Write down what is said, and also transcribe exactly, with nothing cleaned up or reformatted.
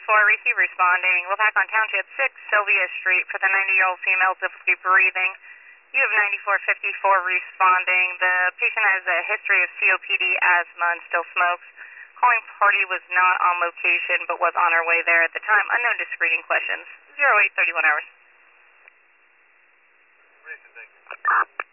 four, receive responding. Wilpac Township six, Sylvia Street for the ninety-year-old female, difficulty breathing. You have ninety-four fifty-four responding. The patient has a history of C O P D, asthma, and still smokes. Calling party was not on location but was on her way there at the time. Unknown to screening questions. zero eight thirty-one hours. Thank you.